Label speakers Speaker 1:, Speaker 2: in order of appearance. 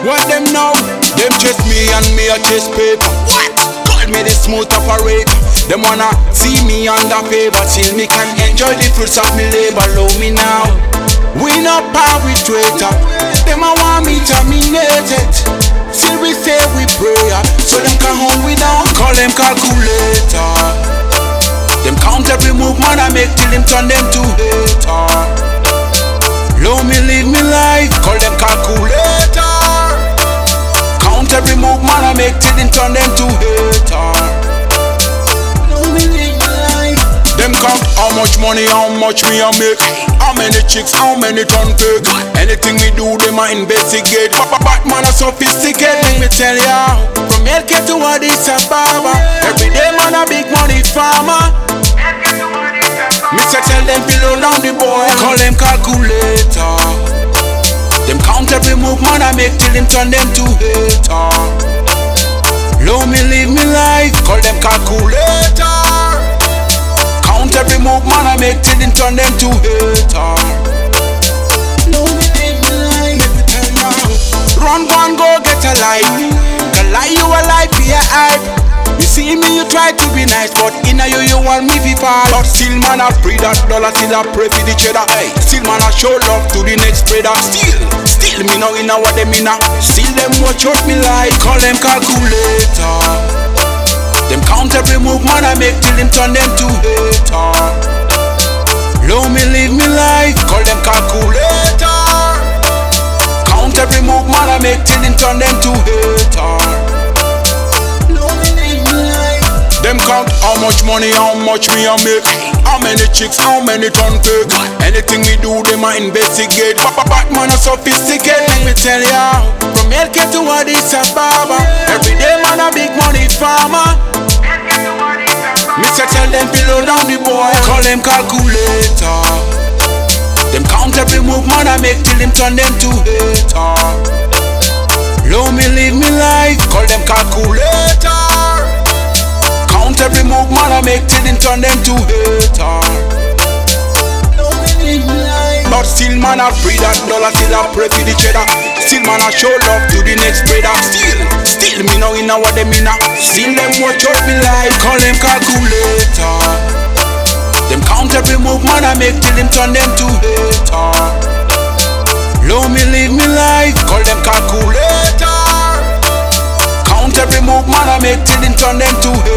Speaker 1: What them know? Them chase me and me a chase paper. What? Call me the smooth operator. Them wanna see me under favor, till me can enjoy the fruits of me labor. Love me now. We not power with traitor. Them a want me terminated. Still we say we pray, so them can hold we down. Call them calculator. Them count every move man I make till them turn them to hater. Love me, live me life. Call them calculator. Count every move man I make till them turn them to hater. Love me, live me life. Them count how much money, how much me I make. How many chicks, how many ton take. Anything we do, them I investigate. Batman a sophisticate. Let me tell ya, from LK to Addis Ababa, every day man a big money farmer. Mr. tell them below down the boy, call them calculator. Them count every move man I make till them turn them to hater. Love me, live me life, call them calculator. Count every move man I make till them turn them to hater. Love me, live me life. Let me tell you, run, go get a life. The lie you a lie, be a hype. You see me, you try to be nice, but inna you want me fi fall. But still man I pray that dollar, still I pray for the cheddar. Hey, still man I show love to the next brother. Still me know inna what them inna. Still them watch out me like, call them calculator. Them count every move man I make till them turn them to hater. Love me, live me life, call them calculator. Count every move man I make till them turn them to hater. Them count how much money, how much me I make. How many chicks, how many ton take. Anything we do, them I investigate. Batman a sophisticate. Let me tell ya, from LK to Addis Ababa, every day man a big money farmer. Mr. tell them below down the boy, call them calculator. Them count every move man I make till them turn them to hater. Love me, live me life, call them calculator. Count every move man I make till them turn them to hater. But still man I free that dollar, still I pray for the cheddar. Still man I show love to the next brother. Still me know inna what them inna. Still them watch out me like, call them calculator. Them count every move man I make till them turn them to hater. Love me, live me life, call them calculator. Count every move man I make till them turn them to hater.